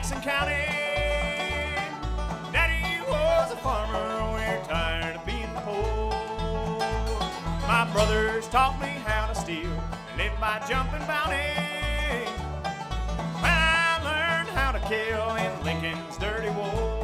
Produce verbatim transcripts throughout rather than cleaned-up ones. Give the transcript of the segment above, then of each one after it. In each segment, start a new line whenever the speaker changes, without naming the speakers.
Jackson County. Daddy was a farmer, we're tired of being poor. My brothers taught me how to steal and live by jumping bounty. I learned how to kill in Lincoln's dirty war.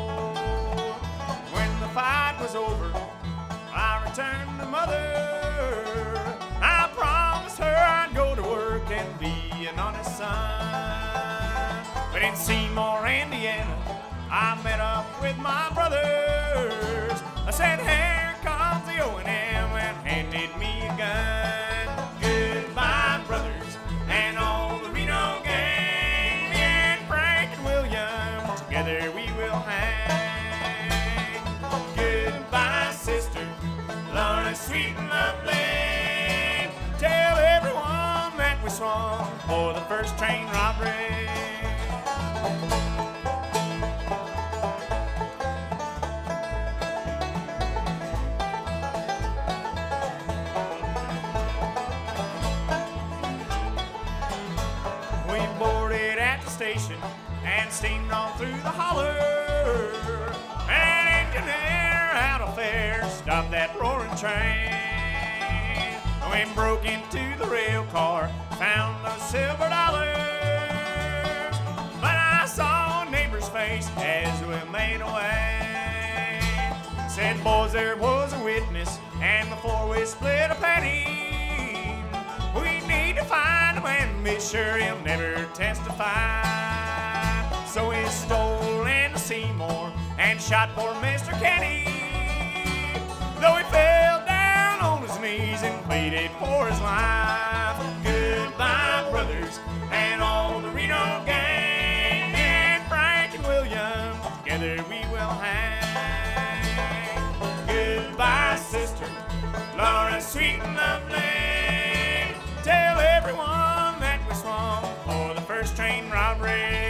When the fight was over, I returned to mother. I promised her I'd go to work and be an honest son. But in Seymour, Indiana, I met up with my brothers. I said, here comes the O and M, and handed me a gun. Goodbye, brothers, and all the Reno gang. Me and Frank and William, together we will hang. Goodbye, sister, Laura, sweet and lovely. Tell everyone that we swung for the first train robbery. We boarded at the station and steamed on through the holler. An engineer out of fare stopped that roaring train. We broke into the rail car, found the silver dollars. But I saw a neighbor's face as we made away. Said, boys, there was a witness, and before we split a penny, we need to find him and be sure he'll never testify. So we stole into Seymour and shot poor Mister Kenny. Though he fell down on his knees and pleaded for his life. Goodbye, brothers, and all the Reno gang. And Frank and William, together we will hang. Goodbye, sister, Laura, sweet and lovely. Tell everyone that we swung for the first train robbery.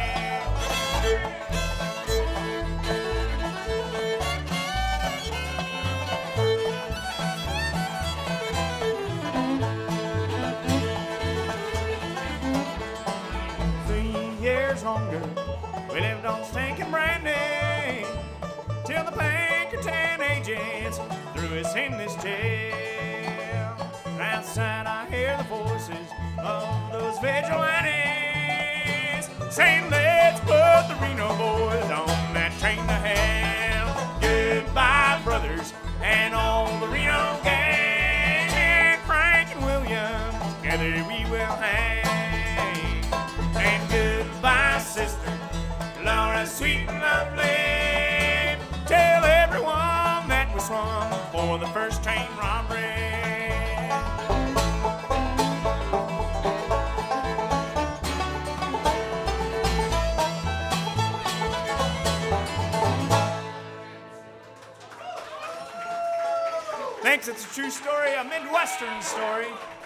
Longer, we lived on stinking brandy till the Pinkerton agents threw us in this jail. Outside I hear the voices of those vigilantes saying, let's put the Reno boys on that train to hell. Goodbye, brothers, and all the Reno gang. And Frank and William, together we will hang. And goodbye, sister, Laura, sweet and lovely. Tell everyone that we swung for the first train robbery. Thanks, it's a true story, a Midwestern story.